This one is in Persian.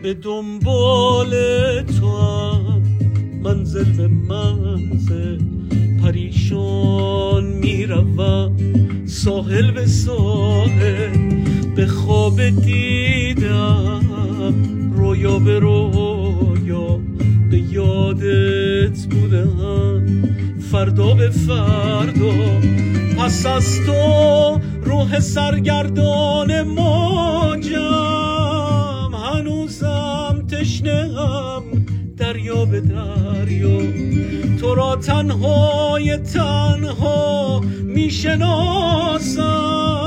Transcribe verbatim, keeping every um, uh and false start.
به دنبال تو هم منزل به منزل پریشان میروم، ساحل به ساحل به خواب دیدم، رویا به رویا به یادت بودم، فردا به فردا پس از تو روح سرگردان موجم، هنوزم تشنه‌ام دریا به دریا، تو را تنهای تنها میشناسم.